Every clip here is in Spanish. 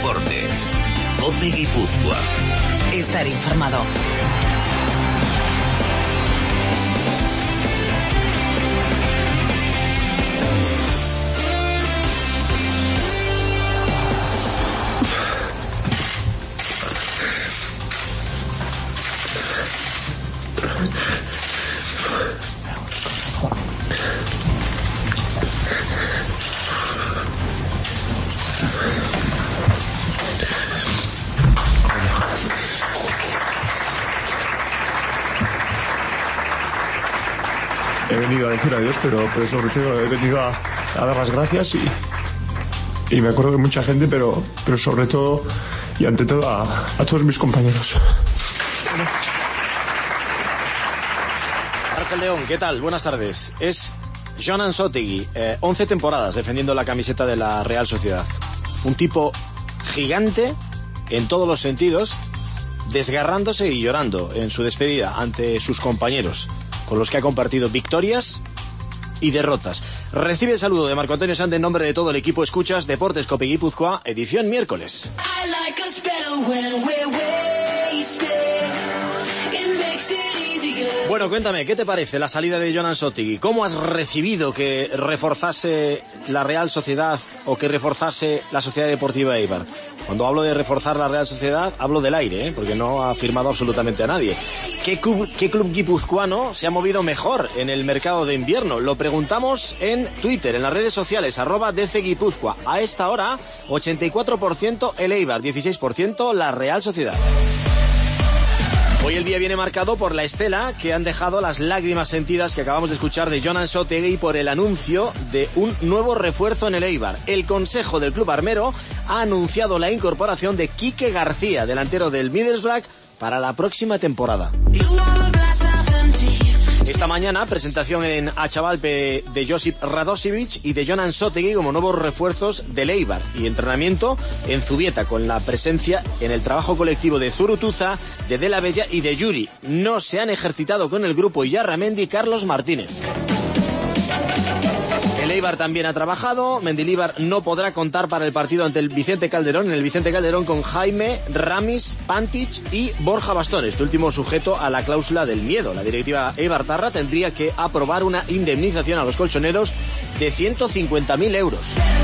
Deportes. COPE Guipúzcoa. Estar informado. He venido a decir adiós, pero sobre todo he venido a dar las gracias y me acuerdo de mucha gente, pero sobre todo y ante todo a todos mis compañeros. Arrachaldeón, ¿qué tal? Buenas tardes. Es Jonan Sotegi, 11 temporadas defendiendo la camiseta de la Real Sociedad. Un tipo gigante en todos los sentidos, desgarrándose y llorando en su despedida ante sus compañeros, con los que ha compartido victorias y derrotas. Recibe el saludo de Marco Antonio Sande en nombre de todo el equipo. Escuchas Deportes COPE Guipúzcoa, edición miércoles. Bueno, cuéntame, ¿qué te parece la salida de Jonan Sotegi? ¿Cómo has recibido que reforzase la Real Sociedad o que reforzase la Sociedad Deportiva Eibar? Cuando hablo de reforzar la Real Sociedad, hablo del aire, porque no ha firmado absolutamente a nadie. ¿Qué club guipuzcoano se ha movido mejor en el mercado de invierno? Lo preguntamos en Twitter, en las redes sociales, @DCGuipuzcoa. A esta hora, 84% el Eibar, 16% la Real Sociedad. Hoy el día viene marcado por la estela que han dejado las lágrimas sentidas que acabamos de escuchar de Jonan Sotegi por el anuncio de un nuevo refuerzo en el Eibar. El Consejo del Club Armero ha anunciado la incorporación de Quique García, delantero del Middlesbrough, para la próxima temporada. Esta mañana, presentación en Achavalpe de Josip Radosevic y de Jonan Sotegi como nuevos refuerzos del Eibar, y entrenamiento en Zubieta con la presencia en el trabajo colectivo de Zurutuza, de De la Bella y de Yuri. No se han ejercitado con el grupo Iyarramendi y Carlos Martínez. El Eibar también ha trabajado. Mendilibar no podrá contar para el partido ante el Vicente Calderón, en el Vicente Calderón, con Jaime, Ramis, Pantic y Borja Bastón, este último sujeto a la cláusula del miedo. La directiva eibartarra tendría que aprobar una indemnización a los colchoneros de 150.000 euros.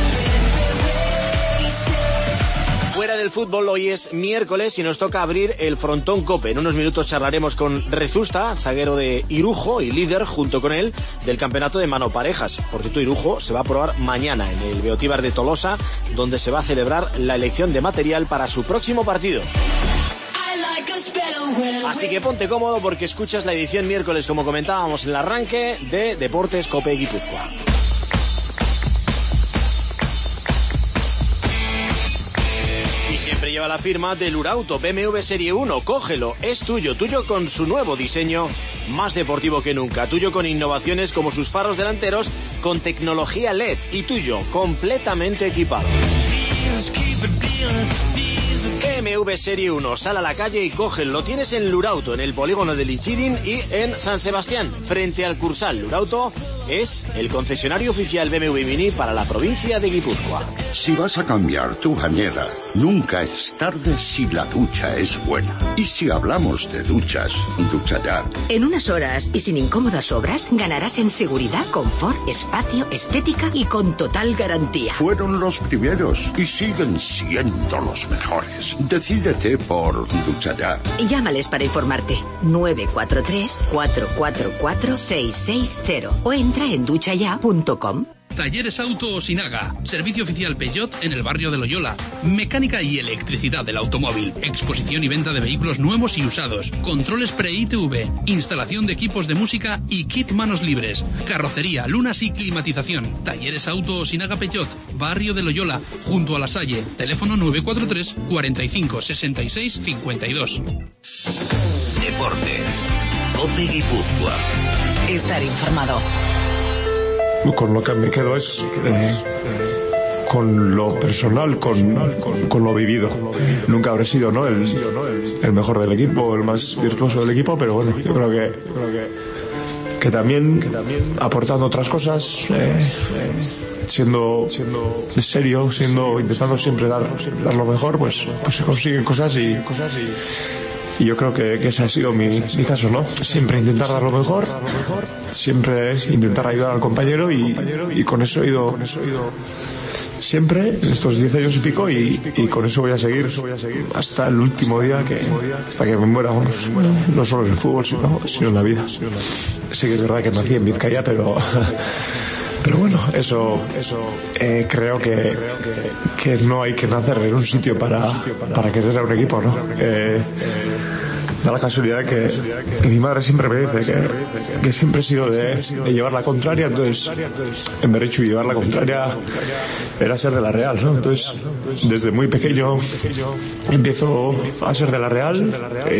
Fuera del fútbol, hoy es miércoles y nos toca abrir el frontón COPE. En unos minutos charlaremos con Rezusta, zaguero de Irujo y líder junto con él del campeonato de mano parejas. Por cierto, Irujo se va a probar mañana en el Beotíbar de Tolosa, donde se va a celebrar la elección de material para su próximo partido. Así que ponte cómodo porque escuchas la edición miércoles, como comentábamos en el arranque, de Deportes COPE Guipúzcoa. Siempre lleva la firma del Urauto BMW Serie 1. Cógelo, es tuyo con su nuevo diseño, más deportivo que nunca. Tuyo con innovaciones como sus faros delanteros con tecnología LED. Y tuyo completamente equipado. BMW Serie 1, sal a la calle y cógelo. Lo tienes en Lurauto, en el polígono de Lichirin y en San Sebastián, frente al Cursal. Lurauto es el concesionario oficial BMW Mini para la provincia de Guipúzcoa. Si vas a cambiar tu bañera, nunca es tarde si la ducha es buena. Y si hablamos de duchas, Ducha Ya. En unas horas y sin incómodas obras, ganarás en seguridad, confort, espacio, estética y con total garantía. Fueron los primeros y siguen siendo los mejores. Decídete por Ducha Ya. Llámales para informarte. 943-444-660 o entra en duchaya.com. Talleres Auto Osinaga, servicio oficial Peugeot en el barrio de Loyola, mecánica y electricidad del automóvil, exposición y venta de vehículos nuevos y usados, controles pre-ITV, instalación de equipos de música y kit manos libres, carrocería, lunas y climatización. Talleres Auto Osinaga Peugeot, barrio de Loyola, junto a La Salle, teléfono 943 45 66 52. Deportes COPE Guipúzcoa. Estar informado. Con lo que me quedo es con lo personal, con lo vivido. Nunca habré sido, ¿no?, el mejor del equipo, el más virtuoso del equipo, pero bueno, yo creo que también aportando otras cosas, siendo serio, intentando siempre dar lo mejor, pues se consiguen cosas y yo creo que ese ha sido mi caso, ¿no? Siempre intentar dar lo mejor, siempre intentar ayudar al compañero y con eso he ido siempre en estos 10 años y pico y con eso voy a seguir hasta el último día, hasta que me muera, vamos, no solo en el fútbol sino en la vida. Sí que es verdad que nací en Vizcaya, pero bueno, eso creo que no hay que nacer en un sitio para querer a un equipo, ¿no? Da la casualidad que mi madre siempre me dice que siempre he sido de llevar la contraria, entonces en derecho llevar la contraria era ser de la Real, ¿no? Entonces desde muy pequeño empiezo a ser de la Real.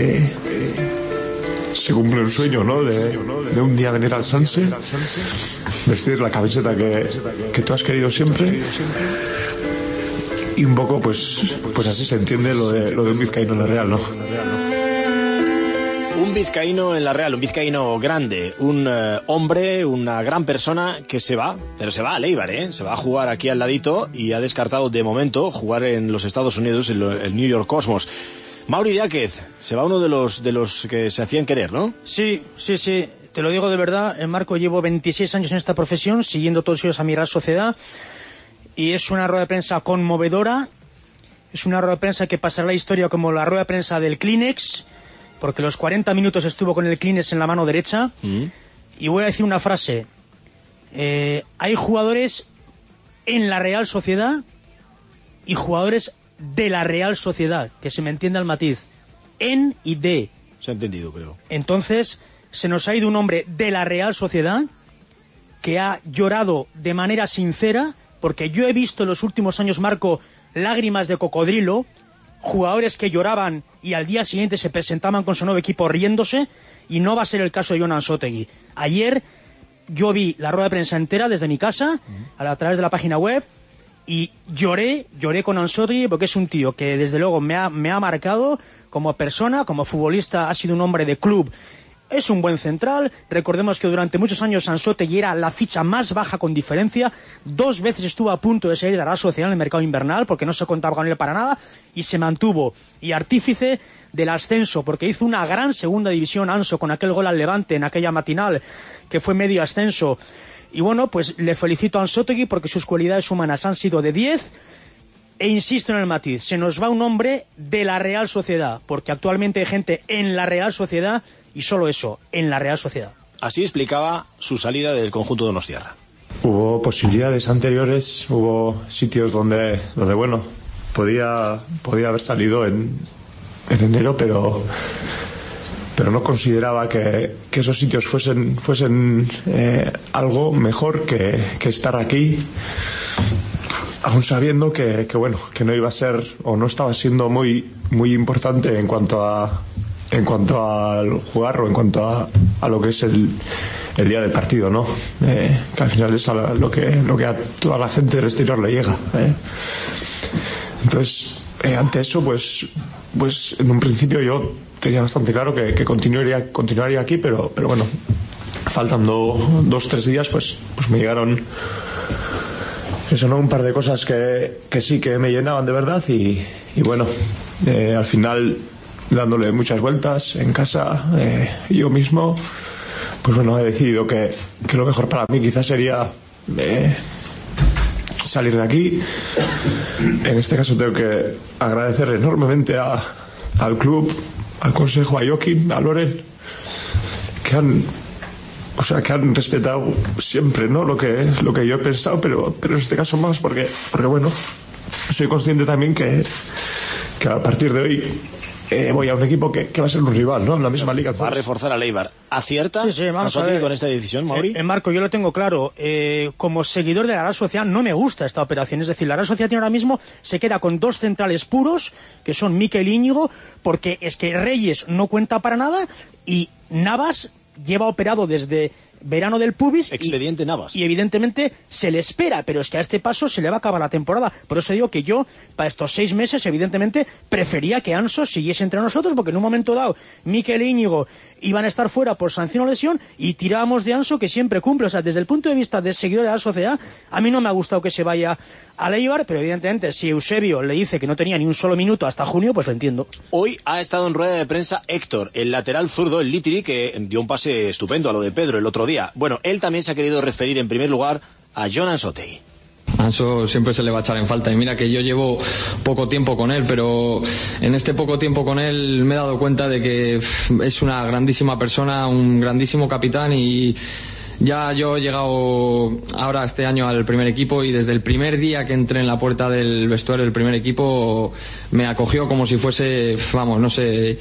Se cumple un sueño, ¿no? De un día venir al Sanse, vestir la camiseta que tú has querido siempre. Y un poco pues así se entiende lo de un vizcaíno en la Real, ¿no? Un vizcaíno en la Real, un vizcaíno grande, un hombre, una gran persona que se va, pero se va a Eibar, se va a jugar aquí al ladito y ha descartado de momento jugar en los Estados Unidos, en el New York Cosmos. Mauri Diáquez, se va uno de los que se hacían querer, ¿no? Sí, te lo digo de verdad, Marco, llevo 26 años en esta profesión, siguiendo todos ellos a mi Real Sociedad, y es una rueda de prensa conmovedora, es una rueda de prensa que pasará la historia como la rueda de prensa del Kleenex, porque los 40 minutos estuvo con el Kleenex en la mano derecha, y voy a decir una frase, hay jugadores en la Real Sociedad y jugadores de la Real Sociedad, que se me entienda el matiz, en y de. Se ha entendido, creo. Entonces, se nos ha ido un hombre de la Real Sociedad que ha llorado de manera sincera, porque yo he visto en los últimos años, Marco, lágrimas de cocodrilo, jugadores que lloraban y al día siguiente se presentaban con su nuevo equipo riéndose, y no va a ser el caso de Jon Ansotegi. Ayer yo vi la rueda de prensa entera desde mi casa, a través de la página web, y lloré con Ansotegi, porque es un tío que desde luego me ha marcado como persona, como futbolista, ha sido un hombre de club. Es un buen central. Recordemos que durante muchos años Ansotegi era la ficha más baja con diferencia. 2 veces estuvo a punto de salir de la Real Sociedad en el mercado invernal porque no se contaba con él para nada y se mantuvo. Y artífice del ascenso, porque hizo una gran segunda división Anso con aquel gol al Levante en aquella matinal que fue medio ascenso. Y bueno, pues le felicito a Ansotegi porque sus cualidades humanas han sido de 10. E insisto en el matiz, se nos va un hombre de la Real Sociedad, porque actualmente hay gente en la Real Sociedad y solo eso, en la Real Sociedad. Así explicaba su salida del conjunto donostiarra. Hubo posibilidades anteriores, hubo sitios donde bueno, podía haber salido en enero, pero no consideraba que esos sitios fuesen algo mejor que estar aquí, aún sabiendo que bueno, que no iba a ser o no estaba siendo muy importante en cuanto al jugar o en cuanto a lo que es el día del partido, ¿no? Que al final es lo que a toda la gente del exterior le llega. Entonces, ante eso, pues en un principio yo tenía bastante claro que continuaría aquí, pero bueno, faltando 2-3 días, pues me llegaron eso, ¿no? Un par de cosas que sí que me llenaban de verdad y bueno, al final, dándole muchas vueltas en casa, yo mismo, pues bueno, he decidido que lo mejor para mí quizás sería salir de aquí. En este caso tengo que agradecer enormemente al club, al consejo, a Joaquín, a Loren, que han respetado siempre, ¿no? lo que yo he pensado, pero en este caso más porque bueno, soy consciente también que a partir de hoy voy a un equipo que va a ser un rival, ¿no? En la misma liga. Va a reforzar al Eibar. ¿Acierta vamos a ver con esta decisión, Mauri? Marco, yo lo tengo claro. Como seguidor de la Real Sociedad no me gusta esta operación. Es decir, la Real Sociedad ahora mismo se queda con 2 centrales puros, que son Mikel e Íñigo, porque es que Reyes no cuenta para nada y Navas lleva operado desde verano del pubis. Expediente Navas. Y evidentemente se le espera, pero es que a este paso se le va a acabar la temporada. Por eso digo que yo, para estos 6 meses, evidentemente, prefería que Anso siguiese entre nosotros, porque en un momento dado, Mikel e Íñigo iban a estar fuera por sanción o lesión y tirábamos de Anso, que siempre cumple. O sea, desde el punto de vista de seguidor de la sociedad, a mí no me ha gustado que se vaya al Eibar, pero evidentemente si Eusebio le dice que no tenía ni un solo minuto hasta junio, pues lo entiendo. Hoy ha estado en rueda de prensa Héctor, el lateral zurdo, el Litiri, que dio un pase estupendo a lo de Pedro el otro día. Bueno, él también se ha querido referir en primer lugar a Jon Ansotegui. Anso siempre se le va a echar en falta, y mira que yo llevo poco tiempo con él, pero en este poco tiempo con él me he dado cuenta de que es una grandísima persona, un grandísimo capitán, y ya yo he llegado ahora este año al primer equipo, y desde el primer día que entré en la puerta del vestuario del primer equipo me acogió como si fuese, vamos, no sé,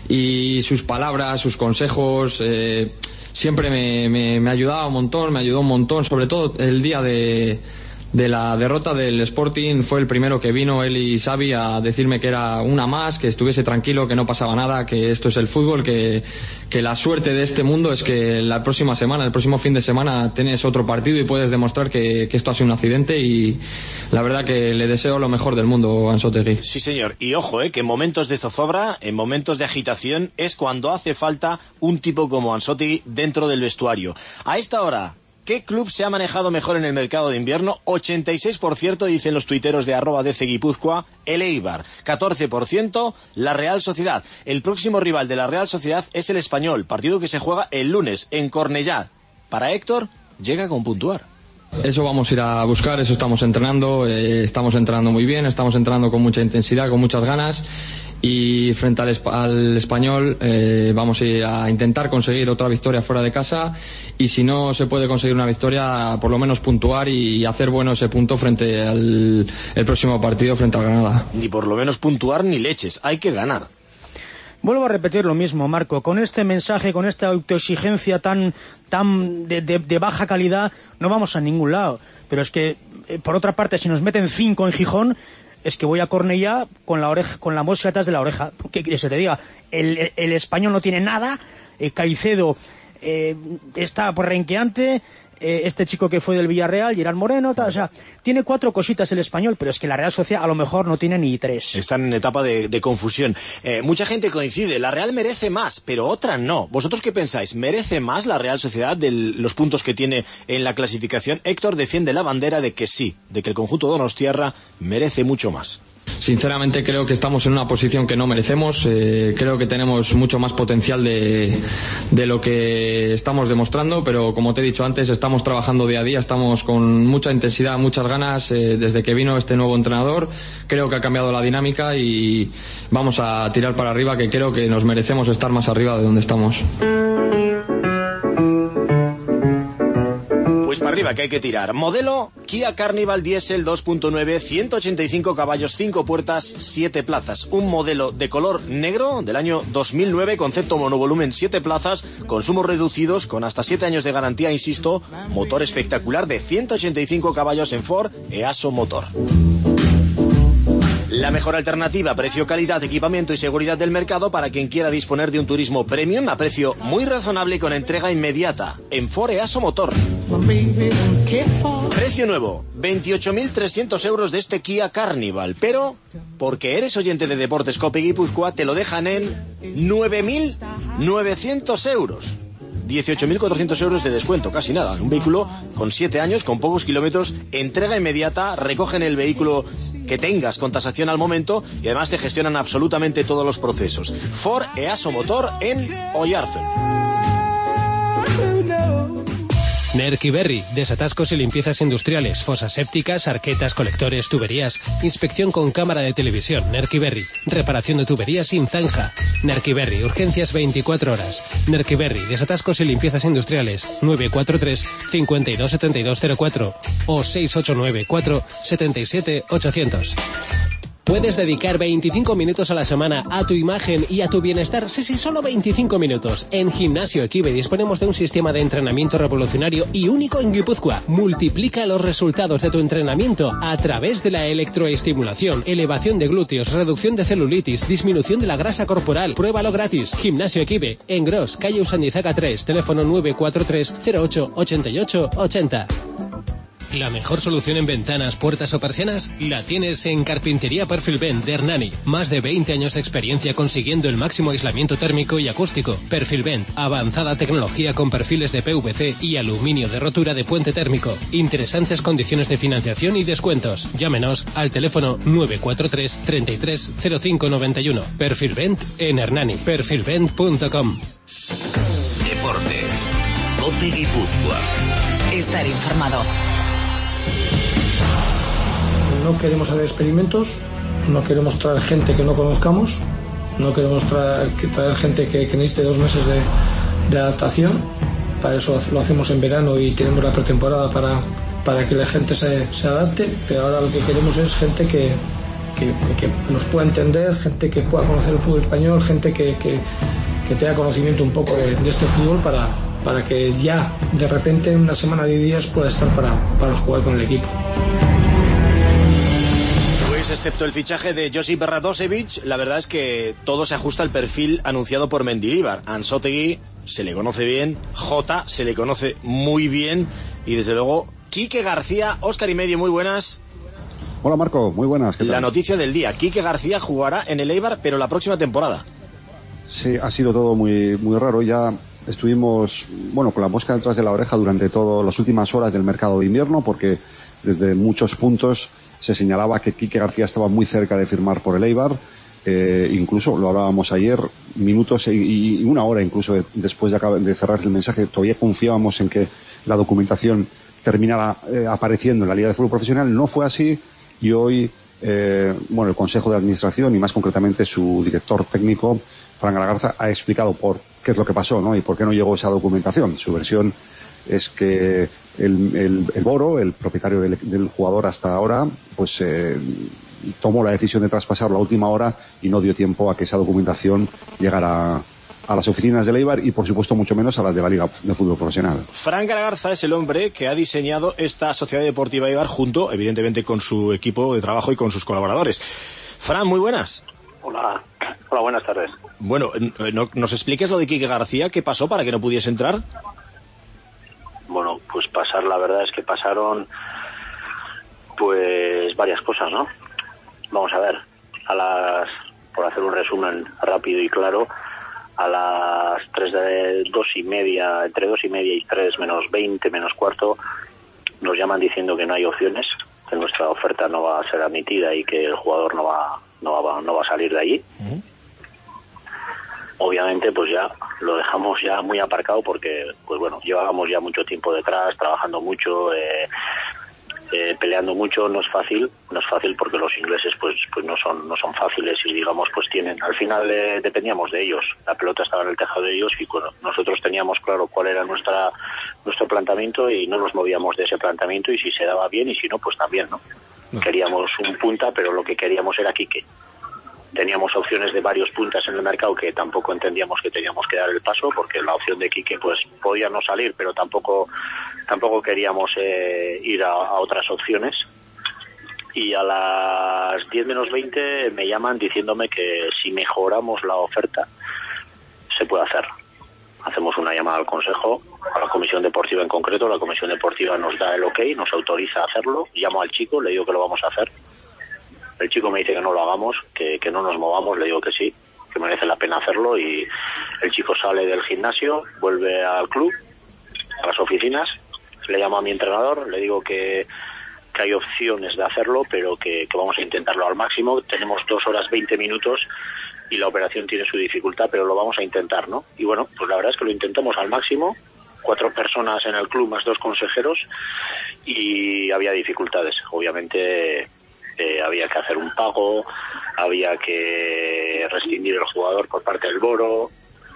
y sus palabras, sus consejos, siempre me ayudaba un montón, me ayudó un montón, sobre todo el día de la derrota del Sporting. Fue el primero que vino, él y Xavi, a decirme que era una más, que estuviese tranquilo, que no pasaba nada, que esto es el fútbol, que la suerte de este mundo es que la próxima semana, el próximo fin de semana, tienes otro partido y puedes demostrar que esto ha sido un accidente, y la verdad que le deseo lo mejor del mundo a Ansotegui. Sí, señor, y ojo, que en momentos de zozobra, en momentos de agitación, es cuando hace falta un tipo como Ansotegui dentro del vestuario. A esta hora, ¿qué club se ha manejado mejor en el mercado de invierno? 86% dicen los tuiteros de @DCGuipúzcoa, el Eibar. 14% la Real Sociedad. El próximo rival de la Real Sociedad es el Español, partido que se juega el lunes en Cornellá. Para Héctor, llega con puntuar. Eso vamos a ir a buscar, eso estamos entrenando muy bien, estamos entrenando con mucha intensidad, con muchas ganas. Y frente al Español vamos a ir a intentar conseguir otra victoria fuera de casa, y si no se puede conseguir una victoria, por lo menos puntuar y hacer bueno ese punto frente al el próximo partido frente al Granada. Ni por lo menos puntuar ni leches, hay que ganar. Vuelvo a repetir lo mismo, Marco, con este mensaje, con esta autoexigencia tan de baja calidad, no vamos a ningún lado. Pero es que, por otra parte, si nos meten 5 en Gijón, es que voy a Cornellá con la mosca atrás de la oreja. ¿Qué quieres que te diga? El Español no tiene nada, Caicedo está por renqueante, este chico que fue del Villarreal, Gerard Moreno, tal, o sea, tiene 4 cositas el Español, pero es que la Real Sociedad a lo mejor no tiene ni 3. Están en etapa de confusión. Mucha gente coincide, la Real merece más, pero otra no. ¿Vosotros qué pensáis? ¿Merece más la Real Sociedad de los puntos que tiene en la clasificación? Héctor defiende la bandera de que sí, de que el conjunto donostiarra merece mucho más. Sinceramente creo que estamos en una posición que no merecemos, creo que tenemos mucho más potencial de lo que estamos demostrando, pero como te he dicho antes, estamos trabajando día a día, estamos con mucha intensidad, muchas ganas, desde que vino este nuevo entrenador, creo que ha cambiado la dinámica y vamos a tirar para arriba, que creo que nos merecemos estar más arriba de donde estamos. Pues para arriba que hay que tirar. Modelo Kia Carnival Diesel 2.9, 185 caballos, 5 puertas, 7 plazas. Un modelo de color negro del año 2009, concepto monovolumen, 7 plazas, consumos reducidos, con hasta 7 años de garantía, insisto, motor espectacular de 185 caballos en Ford EASO Motor. La mejor alternativa, precio, calidad, equipamiento y seguridad del mercado para quien quiera disponer de un turismo premium a precio muy razonable y con entrega inmediata en Ford EASO Motor. Precio nuevo, 28.300 euros de este Kia Carnival, pero porque eres oyente de Deportes Cope Guipúzcoa te lo dejan en 9.900 euros. 18.400 euros de descuento, casi nada. Un vehículo con 7 años, con pocos kilómetros, entrega inmediata, recogen el vehículo que tengas con tasación al momento y además te gestionan absolutamente todos los procesos. Ford EASO Motor en Oyarzun. Nerkiberri, desatascos y limpiezas industriales, fosas sépticas, arquetas, colectores, tuberías, inspección con cámara de televisión. Nerkiberri, reparación de tuberías sin zanja. Nerkiberri, urgencias 24 horas. Nerkiberri, desatascos y limpiezas industriales. 943 52 7204 o 689 477 800. Puedes dedicar 25 minutos a la semana a tu imagen y a tu bienestar. Sí, solo 25 minutos. En Gimnasio Equibe disponemos de un sistema de entrenamiento revolucionario y único en Guipúzcoa. Multiplica los resultados de tu entrenamiento a través de la electroestimulación, elevación de glúteos, reducción de celulitis, disminución de la grasa corporal. Pruébalo gratis. Gimnasio Equibe, en Gros, calle Usandizaga 3, teléfono 943 08 88 80. La mejor solución en ventanas, puertas o persianas la tienes en Carpintería Perfilvent de Hernani. Más de 20 años de experiencia consiguiendo el máximo aislamiento térmico y acústico. Perfilvent, avanzada tecnología con perfiles de PVC y aluminio de rotura de puente térmico. Interesantes condiciones de financiación y descuentos. Llámenos al teléfono 943 33 0591. Perfilvent en Hernani. Perfilvent.com. Deportes. COPE Guipúzcoa. Estar informado. No queremos hacer experimentos, no queremos traer gente que no conozcamos, no queremos traer gente que necesite 2 meses de adaptación. Para eso lo hacemos en verano y tenemos la pretemporada para que la gente se adapte, pero ahora lo que queremos es gente que nos pueda entender, gente que pueda conocer el fútbol español, gente que tenga conocimiento un poco de este fútbol para que ya de repente en una semana de 10 días pueda estar para jugar con el equipo. Pues excepto el fichaje de Josip Radosevic, la verdad es que todo se ajusta al perfil anunciado por Mendilibar. Ansotegi se le conoce bien, Jota se le conoce muy bien y desde luego Quique García. Óscar y Medio, muy buenas. Hola Marco, muy buenas. ¿Qué tal? La noticia del día, Quique García jugará en el Eibar pero la próxima temporada. Sí, ha sido todo muy, muy raro. Ya estuvimos, con la mosca detrás de la oreja durante todas las últimas horas del mercado de invierno, porque desde muchos puntos se señalaba que Quique García estaba muy cerca de firmar por el Eibar. Incluso lo hablábamos ayer, minutos y una hora incluso después de cerrar el mensaje, todavía confiábamos en que la documentación terminara apareciendo en la Liga de Fútbol Profesional. No fue así y hoy, el Consejo de Administración y más concretamente su director técnico, Fran Galagarza, ha explicado por qué es lo que pasó, ¿no? Y por qué no llegó esa documentación. Su versión es que el Boro, el propietario del jugador hasta ahora, pues tomó la decisión de traspasarlo a última hora y no dio tiempo a que esa documentación llegara a las oficinas del Eibar y por supuesto mucho menos a las de la Liga de Fútbol Profesional. Fran Galagarza es el hombre que ha diseñado esta Sociedad Deportiva Eibar junto, evidentemente, con su equipo de trabajo y con sus colaboradores. Fran, muy buenas. Hola, buenas tardes. Bueno, ¿nos expliques lo de Quique García? ¿Qué pasó para que no pudiese entrar? Bueno, pues la verdad es que pasaron pues varias cosas, ¿no? Vamos a ver, por hacer un resumen rápido y claro, a las 2:30, entre 2:30 y 3 menos 20, menos cuarto, nos llaman diciendo que no hay opciones, que nuestra oferta no va a ser admitida y que el jugador no va a salir de allí. Obviamente pues ya lo dejamos ya muy aparcado porque llevábamos ya mucho tiempo detrás, trabajando mucho, peleando mucho. No es fácil porque los ingleses pues no son fáciles y digamos pues al final dependíamos de ellos, la pelota estaba en el tejado de ellos y nosotros teníamos claro cuál era nuestro planteamiento y no nos movíamos de ese planteamiento y si se daba bien y si no pues también, ¿no? Queríamos un punta pero lo que queríamos era Quique. Teníamos opciones de varios puntas en el mercado que tampoco entendíamos que teníamos que dar el paso porque la opción de Quique pues podía no salir pero tampoco queríamos ir a otras opciones y a las 10 menos 20 me llaman diciéndome que si mejoramos la oferta se puede hacer. Hacemos una llamada al Consejo, a la Comisión Deportiva en concreto, la Comisión Deportiva nos da el ok, nos autoriza a hacerlo, llamo al chico, le digo que lo vamos a hacer. El chico me dice que no lo hagamos, que no nos movamos, le digo que sí, que merece la pena hacerlo y el chico sale del gimnasio, vuelve al club, a las oficinas, le llamo a mi entrenador, le digo que hay opciones de hacerlo, pero que vamos a intentarlo al máximo. Tenemos 2 horas 20 minutos y la operación tiene su dificultad, pero lo vamos a intentar, ¿no? Y bueno, pues la verdad es que lo intentamos al máximo, 4 personas en el club más 2 consejeros y había dificultades, obviamente. Había que hacer un pago, había que rescindir el jugador por parte del Boro,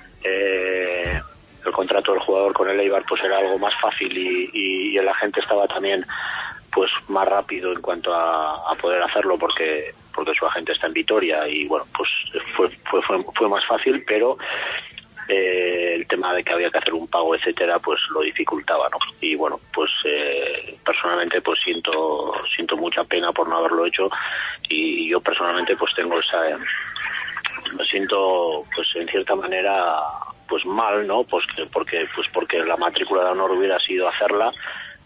el contrato del jugador con el Eibar pues era algo más fácil y el agente estaba también pues más rápido en cuanto a poder hacerlo porque su agente está en Vitoria y bueno pues fue más fácil, pero el tema de que había que hacer un pago etcétera pues lo dificultaba, ¿no? Y bueno pues personalmente pues siento mucha pena por no haberlo hecho y yo personalmente pues me siento pues en cierta manera pues mal, ¿no? Pues porque la matrícula de honor hubiera sido hacerla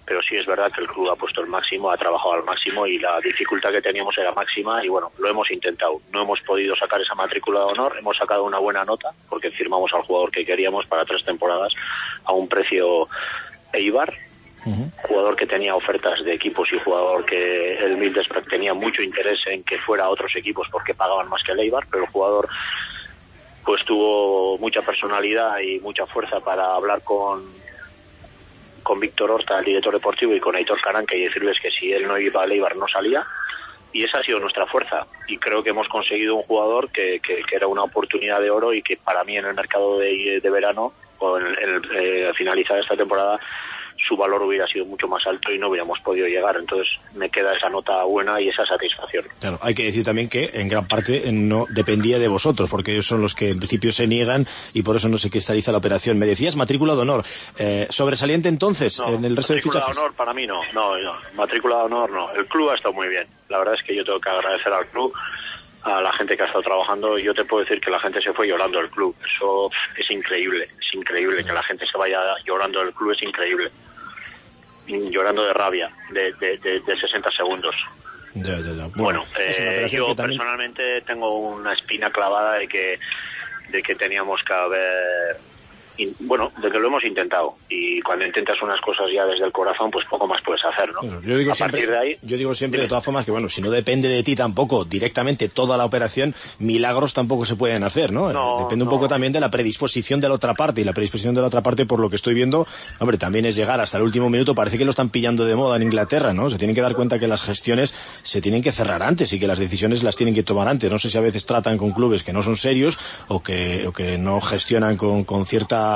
pero sí es verdad que el club ha puesto el máximo, ha trabajado al máximo y la dificultad que teníamos era máxima y bueno, lo hemos intentado. No hemos podido sacar esa matrícula de honor, hemos sacado una buena nota porque firmamos al jugador que queríamos para 3 temporadas a un precio Eibar, jugador que tenía ofertas de equipos y jugador que el Middlesbrough tenía mucho interés en que fuera a otros equipos porque pagaban más que el Eibar, pero el jugador pues tuvo mucha personalidad y mucha fuerza para hablar con Víctor Horta, el director deportivo, y con Aitor Caranca y decirles que si él no iba al Eibar no salía, y esa ha sido nuestra fuerza y creo que hemos conseguido un jugador que era una oportunidad de oro y que para mí en el mercado de verano o al finalizar esta temporada su valor hubiera sido mucho más alto y no hubiéramos podido llegar. Entonces me queda esa nota buena y esa satisfacción. Claro, hay que decir también que en gran parte no dependía de vosotros, porque ellos son los que en principio se niegan y por eso no se cristaliza la operación. Me decías matrícula de honor. ¿Sobresaliente entonces en el resto de fichajes? Matrícula de honor para mí no. Matrícula de honor no. El club ha estado muy bien. La verdad es que yo tengo que agradecer al club, a la gente que ha estado trabajando. Yo te puedo decir que la gente se fue llorando del club. Eso es increíble que la gente se vaya llorando del club, es increíble. Llorando de rabia, de 60 segundos. Ya. Bueno, yo personalmente tengo una espina clavada de que teníamos que haber... de que lo hemos intentado y cuando intentas unas cosas ya desde el corazón pues poco más puedes hacer, ¿no? Bueno, yo digo siempre de todas formas que bueno, si no depende de ti tampoco directamente toda la operación, milagros tampoco se pueden hacer, ¿no? Depende un poco también de la predisposición de la otra parte, y la predisposición de la otra parte, por lo que estoy viendo, hombre, también es llegar hasta el último minuto. Parece que lo están pillando de moda en Inglaterra, ¿no? Se tienen que dar cuenta que las gestiones se tienen que cerrar antes y que las decisiones las tienen que tomar antes. No sé si a veces tratan con clubes que no son serios o que no gestionan con cierta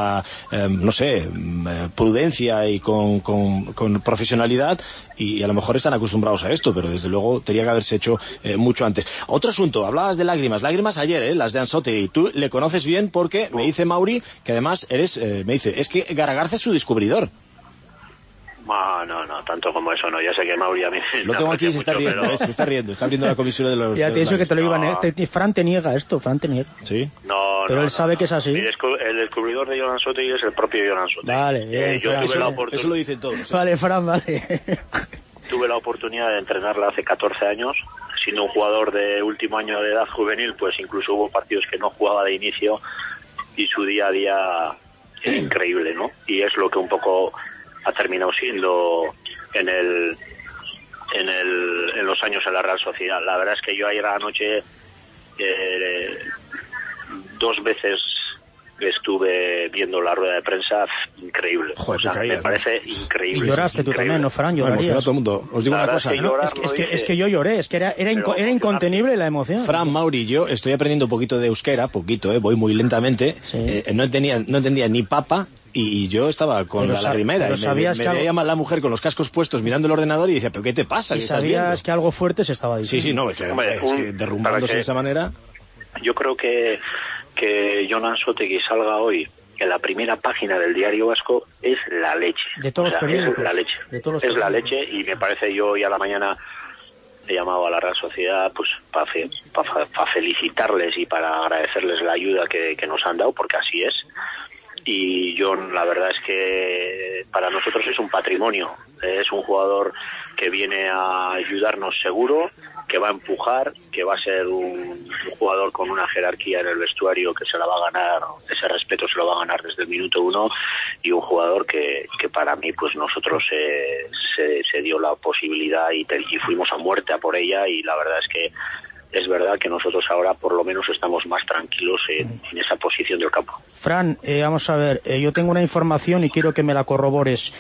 prudencia y con profesionalidad, y a lo mejor están acostumbrados a esto, pero desde luego tenía que haberse hecho mucho antes. Otro asunto, hablabas de lágrimas ayer, las de Anzotegui. Tú le conoces bien porque me dice Mauri que además es que Garagarza es su descubridor. No, tanto como eso no. Ya sé que Mauri a mí... Lo tengo aquí y se está riendo, está abriendo la comisión de los... Ya te he dicho que te lo iban a... Fran te niega esto, ¿Sí? Pero él sabe que es así. El descubridor de Jonan Sotegui es el propio Jonan Sotegui. Vale, eso lo dicen todos. Vale, Fran, vale. Tuve la oportunidad de entrenarla hace 14 años. Siendo un jugador de último año de edad juvenil, pues incluso hubo partidos que no jugaba de inicio y su día a día es increíble, ¿no? Y es lo que un poco ha terminado siendo en los años en la Real Sociedad. La verdad es que yo ayer a la noche 2 veces estuve viendo la rueda de prensa, increíble. Joder, me parece increíble. Y lloraste tú también, ¿no, Fran? Llorarías. Todo el mundo. Os digo una cosa, ¿no? Es que yo lloré, es que era incontenible la emoción. Fran, Mauri, yo estoy aprendiendo un poquito de euskera, voy muy lentamente. Sí. No entendía ni papa. Y yo estaba con la lagrimera. Me veía mal la mujer con los cascos puestos mirando el ordenador y decía, ¿pero qué te pasa? Y sabías que algo fuerte se estaba diciendo. Sí, es que derrumbándose de esa manera. Yo creo que Jonan Sotegui salga hoy en la primera página del Diario Vasco es la leche. De todos los periódicos. Es la leche. Es la leche y me parece, yo hoy a la mañana he llamado a la Real Sociedad pues para felicitarles y para agradecerles la ayuda que nos han dado, porque así es. Y John, la verdad es que para nosotros es un patrimonio, es un jugador que viene a ayudarnos seguro, que va a empujar, que va a ser un jugador con una jerarquía en el vestuario que se la va a ganar, ese respeto se lo va a ganar desde el minuto 1, y un jugador que para mí pues nosotros se dio la posibilidad y fuimos a muerte a por ella, y la verdad es que es verdad que nosotros ahora por lo menos estamos más tranquilos en esa posición del campo. Fran, vamos a ver, yo tengo una información y quiero que me la corrobores.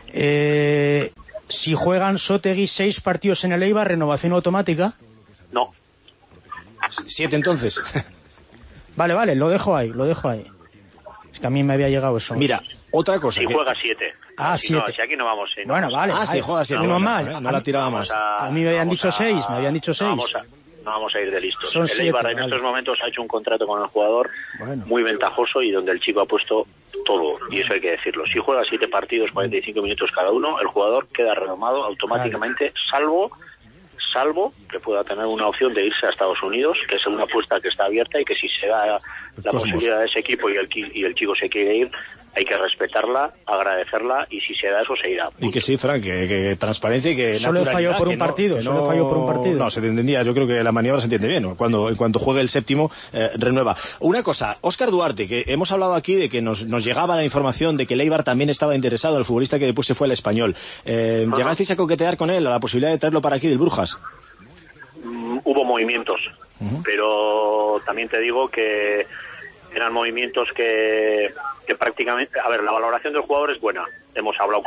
Si juegan Sotegui 6 partidos en el Eibar, ¿renovación automática? No. 7 entonces. Vale, lo dejo ahí. Es que a mí me había llegado eso. Mira, otra cosa. Si juega 7. Ah, 7. No, si aquí no vamos. Bueno, vale. Si juega 7. No más. No la tiraba más. A mí me habían dicho 6. No vamos a ir de listos. Son 7, Eibar en estos momentos ha hecho un contrato con el jugador muy ventajoso y donde el chico ha puesto todo, y eso hay que decirlo. Si juega 7 partidos, 45 minutos cada uno, el jugador queda renomado automáticamente, salvo que pueda tener una opción de irse a Estados Unidos, que es una apuesta que está abierta, y que si se da la posibilidad de ese equipo y el chico se quiere ir, hay que respetarla, agradecerla, y si se da eso, se irá. Y que sí, Fran, que transparencia y que solo falló por un partido. No, se te entendía. Yo creo que la maniobra se entiende bien. En cuanto juegue el séptimo, renueva. Una cosa, Óscar Duarte, que hemos hablado aquí de que nos llegaba la información de que el Eibar también estaba interesado en el futbolista que después se fue al Español. ¿Llegasteis a coquetear con él, a la posibilidad de traerlo para aquí del Brujas? Hubo movimientos, pero también te digo que eran movimientos que prácticamente... A ver, la valoración del jugador es buena. Hemos hablado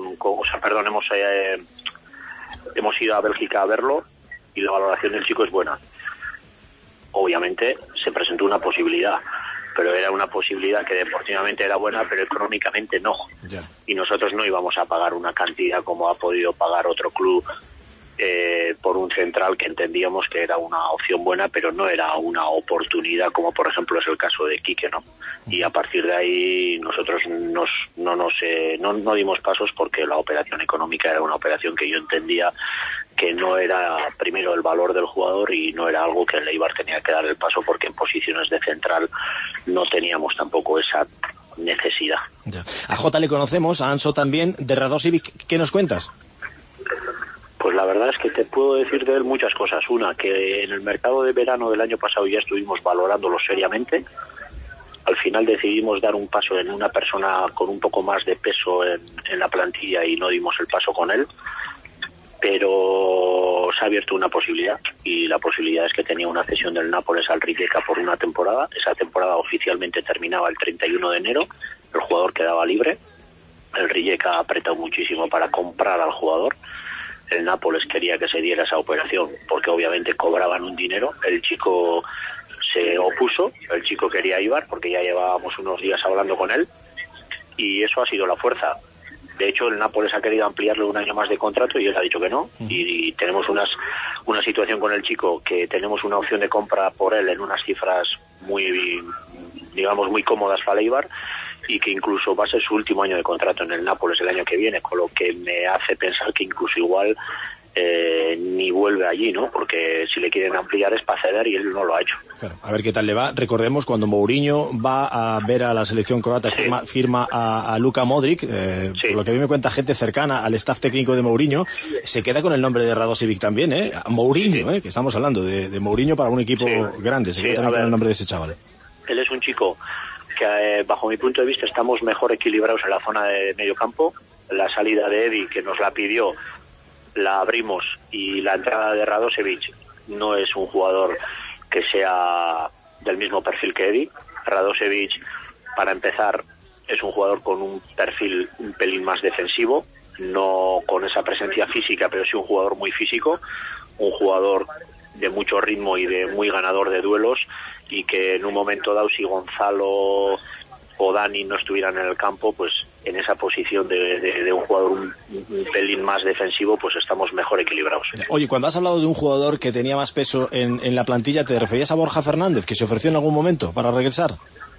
hemos ido a Bélgica a verlo y la valoración del chico es buena. Obviamente se presentó una posibilidad, pero era una posibilidad que deportivamente era buena, pero económicamente no. Ya. Y nosotros no íbamos a pagar una cantidad como ha podido pagar otro club por un central que entendíamos que era una opción buena, pero no era una oportunidad como por ejemplo es el caso de Quique, ¿no? Y a partir de ahí nosotros no dimos pasos porque la operación económica era una operación que yo entendía que no era primero el valor del jugador y no era algo que el Eibar tenía que dar el paso, porque en posiciones de central no teníamos tampoco esa necesidad. Ya. A Jota le conocemos, a Anso también. De Radosevic, ¿qué nos cuentas? Pues la verdad es que te puedo decir de él muchas cosas. Una, que en el mercado de verano del año pasado ya estuvimos valorándolo seriamente. Al final decidimos dar un paso en una persona con un poco más de peso en la plantilla y no dimos el paso con él. Pero se ha abierto una posibilidad, y la posibilidad es que tenía una cesión del Nápoles al Rijeka por una temporada. Esa temporada oficialmente terminaba el 31 de enero, el jugador quedaba libre. El Rijeka ha apretado muchísimo para comprar al jugador. El Nápoles quería que se diera esa operación porque obviamente cobraban un dinero. El chico se opuso, el chico quería Eibar porque ya llevábamos unos días hablando con él, y eso ha sido la fuerza. De hecho, el Nápoles ha querido ampliarle un año más de contrato y él ha dicho que no. Y tenemos una situación con el chico que tenemos una opción de compra por él en unas cifras muy cómodas para Eibar, y que incluso va a ser su último año de contrato en el Nápoles el año que viene, con lo que me hace pensar que incluso igual ni vuelve allí, ¿no? Porque si le quieren ampliar es para ceder y él no lo ha hecho. Claro, a ver qué tal le va. Recordemos cuando Mourinho va a ver a la selección croata, firma a Luka Modric, por lo que a mí me cuenta gente cercana al staff técnico de Mourinho, se queda con el nombre de Radosevic también, Mourinho, que estamos hablando de Mourinho para un equipo grande, se queda también con el nombre de ese chaval. Él es un chico que bajo mi punto de vista estamos mejor equilibrados en la zona de medio campo. La salida de Eddie, que nos la pidió, la abrimos, y la entrada de Radosevic no es un jugador que sea del mismo perfil que Eddie. Radosevic, para empezar, es un jugador con un perfil un pelín más defensivo, no con esa presencia física, pero sí un jugador muy físico, un jugador de mucho ritmo y de muy ganador de duelos, y que en un momento dado, si Gonzalo o Dani no estuvieran en el campo, pues en esa posición de un jugador un pelín más defensivo, pues estamos mejor equilibrados. Oye, cuando has hablado de un jugador que tenía más peso en la plantilla, ¿te referías a Borja Fernández, que se ofreció en algún momento para regresar?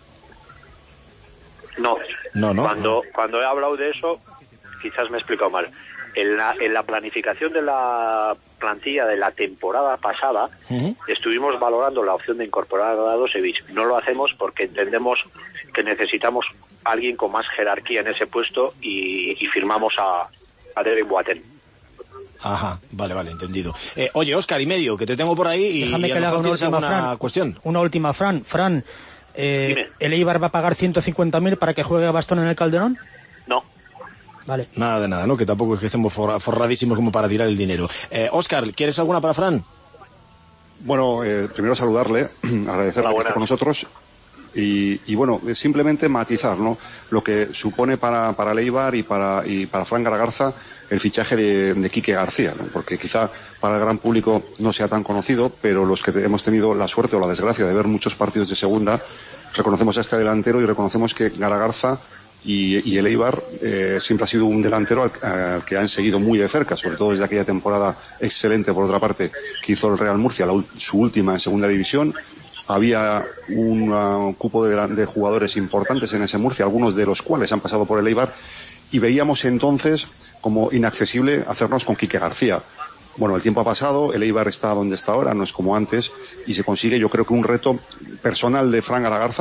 No. No. Cuando he hablado de eso, quizás me he explicado mal. En la planificación de la plantilla de la temporada pasada, estuvimos valorando la opción de incorporar a Radosevic. No lo hacemos porque entendemos que necesitamos a alguien con más jerarquía en ese puesto, y firmamos a Devin Boateng. Ajá, vale, entendido. Oye, Óscar y medio, que te tengo por ahí, y déjame que le haga una cuestión. Una última, Fran. ¿El Eibar va a pagar 150.000 para que juegue a Bastón en el Calderón? No. Vale. Nada de nada, ¿no? Que tampoco es que estemos forradísimos como para tirar el dinero. Óscar, ¿quieres alguna para Fran? Bueno, primero saludarle, agradecerle que esté con nosotros, y bueno, simplemente matizar, ¿no?, lo que supone para el Eibar y para Fran Garagarza el fichaje de Quique García, ¿no? Porque quizá para el gran público no sea tan conocido, pero los que hemos tenido la suerte o la desgracia de ver muchos partidos de segunda, reconocemos a este delantero y reconocemos que Garagarza y el Eibar siempre ha sido un delantero al que han seguido muy de cerca, sobre todo desde aquella temporada excelente, por otra parte, que hizo el Real Murcia, su última en segunda división. Había un cupo de jugadores importantes en ese Murcia, algunos de los cuales han pasado por el Eibar, y veíamos entonces como inaccesible hacernos con Quique García. Bueno, el tiempo ha pasado, el Eibar está donde está ahora, no es como antes, y se consigue, yo creo que un reto personal de Fran Garagarza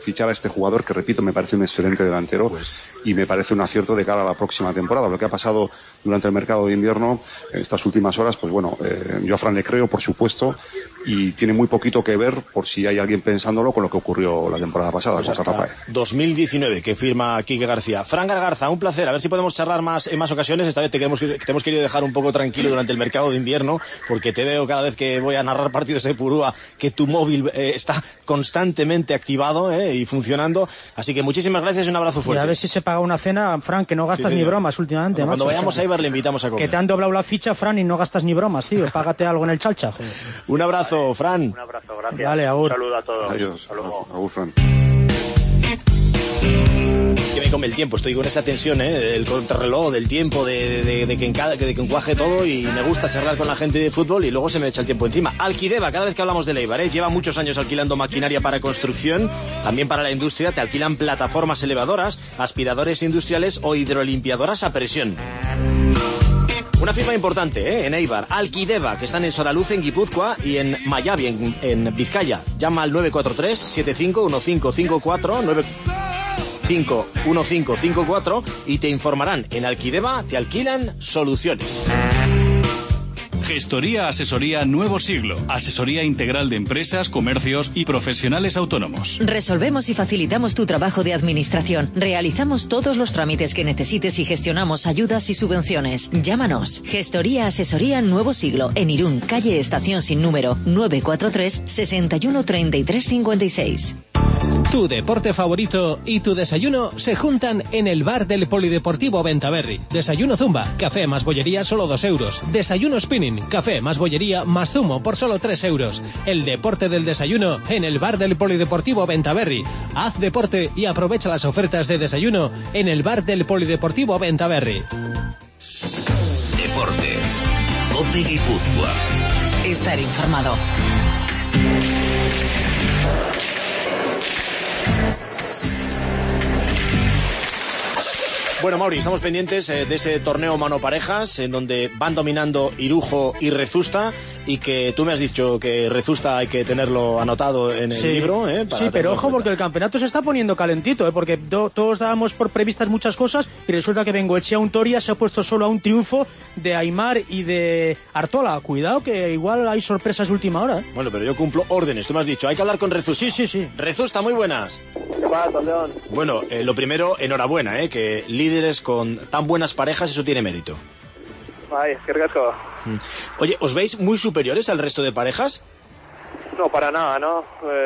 fichar a este jugador que, repito, me parece un excelente delantero y me parece un acierto de cara a la próxima temporada. Lo que ha pasado durante el mercado de invierno en estas últimas horas, pues bueno, yo a Fran le creo, por supuesto, y tiene muy poquito que ver, por si hay alguien pensándolo, con lo que ocurrió la temporada pasada con Rafa Páez. 2019 que firma Quique García. Fran Gargarza, un placer, a ver si podemos charlar más en más ocasiones. Esta vez te hemos querido dejar un poco tranquilo durante el mercado de invierno, porque te veo cada vez que voy a narrar partidos de Purúa que tu móvil está constantemente activado y funcionando, así que muchísimas gracias y un abrazo fuerte. Y a ver si se paga una cena, Fran, que no gastas ni bromas últimamente. Bueno, cuando vayamos a Eibar le invitamos a comer. Que te han doblado la ficha, Fran, y no gastas ni bromas, tío. Págate algo en el chalcha. Joder. Un abrazo, Fran. Un abrazo, gracias. Vale, agur. Un saludo a todos. Adiós. Hasta luego. Agur, Fran. Es que me come el tiempo, estoy con esa tensión, del contrarreloj, del tiempo, de que encuaje todo, y me gusta charlar con la gente de fútbol y luego se me echa el tiempo encima. Alquideva, cada vez que hablamos de Eibar, lleva muchos años alquilando maquinaria para construcción, también para la industria, te alquilan plataformas elevadoras, aspiradores industriales o hidrolimpiadoras a presión. Una firma importante, en Eibar, Alquideva, que están en Soraluz, en Guipúzcoa, y en Mayabi, en Vizcaya. Llama al 943-751554, 9451554, y te informarán. En Alquideva te alquilan soluciones. Gestoría Asesoría Nuevo Siglo. Asesoría integral de empresas, comercios y profesionales autónomos. Resolvemos y facilitamos tu trabajo de administración. Realizamos todos los trámites que necesites y gestionamos ayudas y subvenciones. Llámanos. Gestoría Asesoría Nuevo Siglo. En Irún, calle Estación sin número, 943 61 33 56. Tu deporte favorito y tu desayuno se juntan en el bar del Polideportivo Bentaberri. Desayuno zumba, café más bollería solo 2 euros. Desayuno spinning, café más bollería más zumo por solo 3 euros. El deporte del desayuno en el bar del Polideportivo Bentaberri. Haz deporte y aprovecha las ofertas de desayuno en el bar del Polideportivo Bentaberri. Deportes. COPE Guipúzcoa. Estar informado. Bueno, Mauri, estamos pendientes de ese torneo mano parejas, en donde van dominando Irujo y Rezusta, y que tú me has dicho que Rezusta hay que tenerlo anotado en el libro. Sí, pero ojo, porque el campeonato se está poniendo calentito, porque todos dábamos por previstas muchas cosas, y resulta que Bengoechea Untoria se ha puesto solo a un triunfo de Aimar y de Artola. Cuidado, que igual hay sorpresas de última hora. Bueno, pero yo cumplo órdenes. Tú me has dicho, hay que hablar con Rezusta. Sí. Rezusta, muy buenas. ¿Qué pasa, León? Bueno, lo primero, enhorabuena, que líderes con tan buenas parejas, eso tiene mérito. Ay, qué riesgo. Oye, ¿os veis muy superiores al resto de parejas? No, para nada, ¿no?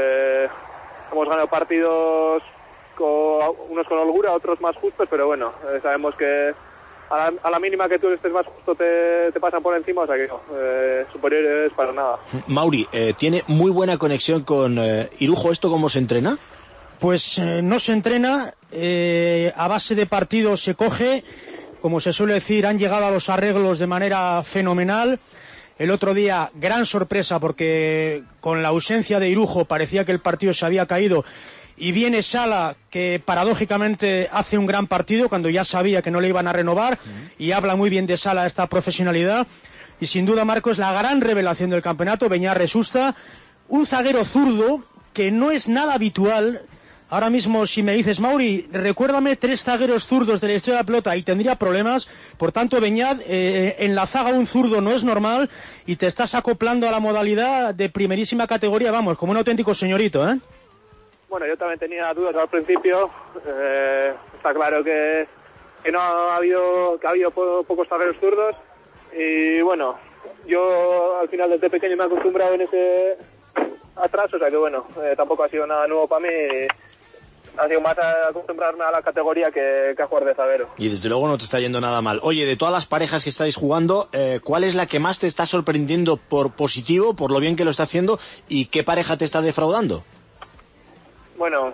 Hemos ganado partidos, unos con holgura, otros más justos, pero bueno, sabemos que a la mínima que tú estés más justo te pasan por encima, o sea que no, superiores para nada. Mauri, tiene muy buena conexión con Irujo. ¿Esto cómo se entrena? Pues no se entrena, a base de partidos se coge, como se suele decir, han llegado a los arreglos de manera fenomenal. El otro día, gran sorpresa, porque con la ausencia de Irujo parecía que el partido se había caído, y viene Sala, que paradójicamente hace un gran partido cuando ya sabía que no le iban a renovar, y habla muy bien de Sala esta profesionalidad, y sin duda, Marco, es la gran revelación del campeonato, Beñat Rezusta, un zaguero zurdo que no es nada habitual. Ahora mismo, si me dices, Mauri, recuérdame 3 zagueros zurdos de la historia de la pelota, y tendría problemas. Por tanto, Beñat, en la zaga un zurdo no es normal, y te estás acoplando a la modalidad de primerísima categoría, vamos, como un auténtico señorito, ¿eh? Bueno, yo también tenía dudas al principio. Está claro que no ha habido pocos zagueros zurdos, y bueno, yo al final desde pequeño me he acostumbrado en ese atrás, o sea que bueno, tampoco ha sido nada nuevo para mí. Ha sido más a acostumbrarme a la categoría que a jugar de zaguero. Y desde luego no te está yendo nada mal. Oye, de todas las parejas que estáis jugando, ¿cuál es la que más te está sorprendiendo por positivo, por lo bien que lo está haciendo, y qué pareja te está defraudando? Bueno,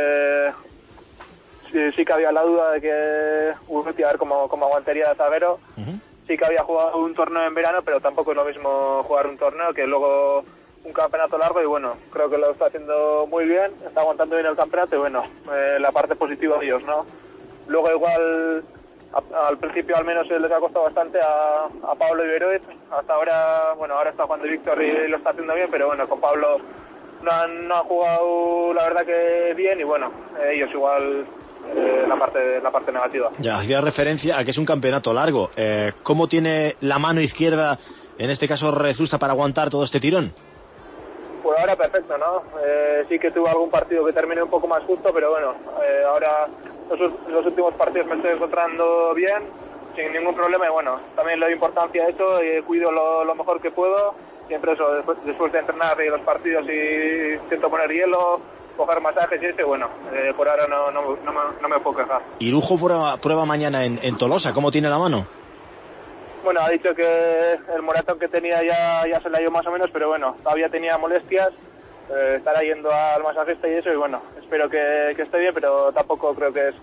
sí que había la duda de que Urrutia, a ver cómo aguantaría de zaguero. Sí que había jugado un torneo en verano, pero tampoco es lo mismo jugar un torneo que luego un campeonato largo, y bueno, creo que lo está haciendo muy bien, está aguantando bien el campeonato, y bueno, la parte positiva de ellos, ¿no? Luego igual, al principio al menos les ha costado bastante a Pablo Iberoez. Hasta ahora, bueno, ahora está jugando Víctor y lo está haciendo bien, pero bueno, con Pablo no han jugado, la verdad que bien, y bueno, ellos igual la parte negativa. Ya, hacía referencia a que es un campeonato largo. ¿Cómo tiene la mano izquierda, en este caso Rezusta, para aguantar todo este tirón? Pues ahora perfecto, ¿no? Sí que tuve algún partido que terminé un poco más justo, pero bueno, ahora los últimos partidos me estoy encontrando bien, sin ningún problema, y bueno, también le doy importancia a eso y cuido lo mejor que puedo. Siempre eso, después de entrenar los partidos, y intento poner hielo, coger masajes y eso, y bueno, por ahora no me puedo quejar. Irujo prueba mañana en Tolosa, ¿cómo tiene la mano? Bueno, ha dicho que el moratón que tenía ya se le ha ido más o menos, pero bueno, todavía tenía molestias, estará yendo al masajista y eso, y bueno, espero que esté bien, pero tampoco creo que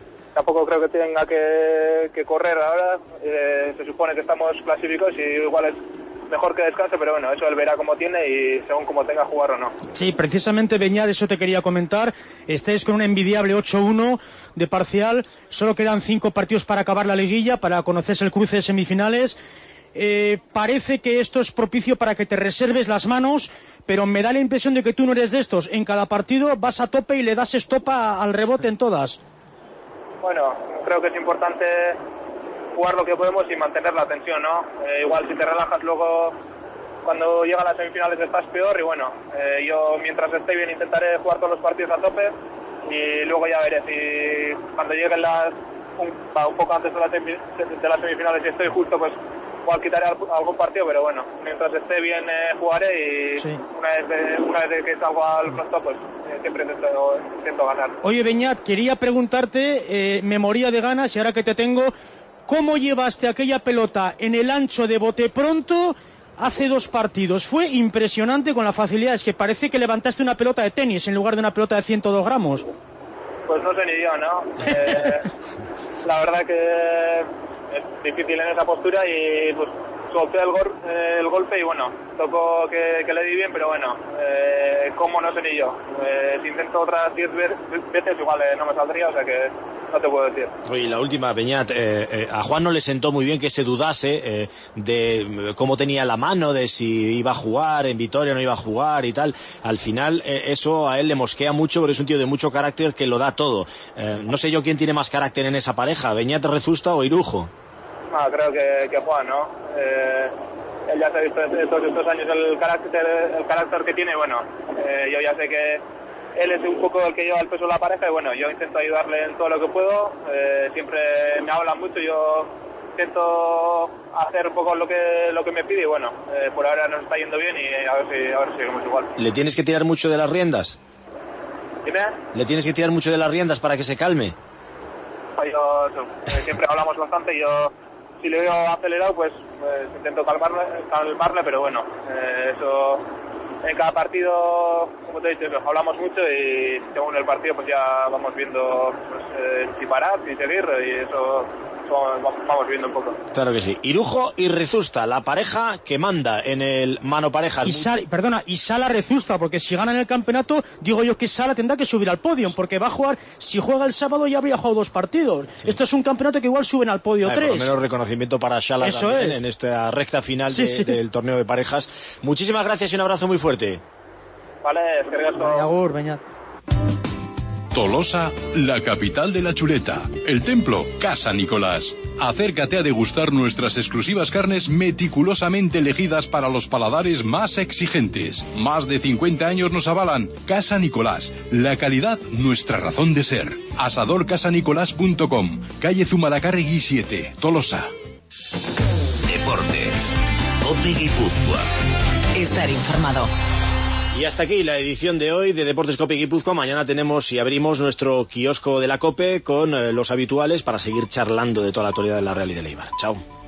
tenga que correr ahora. Se supone que estamos clasificados y igual es mejor que descanse, pero bueno, eso él verá cómo tiene y según cómo tenga jugar o no. Sí, precisamente, Beñat, eso te quería comentar. Estáis con un envidiable 8-1 de parcial, solo quedan 5 partidos para acabar la liguilla, para conocerse el cruce de semifinales. Parece que esto es propicio para que te reserves las manos, pero me da la impresión de que tú no eres de estos. En cada partido vas a tope y le das estopa al rebote en todas. Bueno, creo que es importante jugar lo que podemos y mantener la tensión, ¿no? Igual si te relajas luego, cuando llegan las semifinales estás peor, y bueno, yo mientras esté bien intentaré jugar todos los partidos a tope, y luego ya veré si cuando lleguen un poco antes de las semifinales, si estoy justo, pues igual quitaré algún partido, pero bueno, mientras esté bien jugaré, y sí, una vez que salgo al pronto, pues siempre intento ganar. Oye, Beñat, quería preguntarte, me moría de ganas, y ahora que te tengo, ¿cómo llevaste aquella pelota en el ancho de bote pronto hace 2 partidos? Fue impresionante con la facilidad, es que parece que levantaste una pelota de tenis en lugar de una pelota de 102 gramos. Pues no sé ni yo, ¿no? La verdad que es difícil en esa postura, y pues solté el golpe y bueno, tocó que le di bien, pero bueno, cómo no sé ni yo. Si intento otras 10 veces igual no me saldría, o sea que no te puedo decir. Oye, la última, Beñat, a Juan no le sentó muy bien que se dudase de cómo tenía la mano, de si iba a jugar en Vitoria o no iba a jugar y tal. Al final eso a él le mosquea mucho, porque es un tío de mucho carácter que lo da todo. No sé yo quién tiene más carácter en esa pareja, Beñat Rezusta o Irujo. No, creo que Juan, ¿no? Él ya se ha visto estos años el carácter que tiene. Bueno, yo ya sé que él es un poco el que lleva el peso de la pareja, y bueno, yo intento ayudarle en todo lo que puedo. Siempre me habla mucho, yo intento hacer un poco lo que me pide, y bueno, por ahora nos está yendo bien, y a ver si seguimos igual. ¿Le tienes que tirar mucho de las riendas? ¿Dime? ¿Le tienes que tirar mucho de las riendas para que se calme? Siempre hablamos bastante, y yo si le veo acelerado, pues intento calmarle, pero bueno, eso en cada partido, como te he dicho, hablamos mucho, y según el partido pues ya vamos viendo si parar, si seguir, y eso vamos viendo un poco. Claro que sí. Irujo y Rezusta, la pareja que manda en el mano pareja. Y Sala Rezusta, porque si ganan el campeonato, digo yo que Sala tendrá que subir al podio, porque va a jugar, si juega el sábado ya habría jugado 2 partidos. Sí. Esto es un campeoto que igual suben al podio 3. Por lo menos reconocimiento para Sala también en esta recta final del torneo de parejas. Muchísimas gracias y un abrazo muy fuerte. Vale, es que agur, Beñat. Tolosa, la capital de la chuleta. El templo, Casa Nicolás. Acércate a degustar nuestras exclusivas carnes meticulosamente elegidas para los paladares más exigentes. Más de 50 años nos avalan. Casa Nicolás, la calidad, nuestra razón de ser. Asadorcasanicolás.com, calle Zumalacárregui 7, Tolosa. Deportes. COPE Guipúzcoa. Estar informado. Y hasta aquí la edición de hoy de Deportes COPE Guipúzcoa. Mañana tenemos y abrimos nuestro kiosco de la COPE con los habituales para seguir charlando de toda la actualidad de la Real y del Eibar. Chao.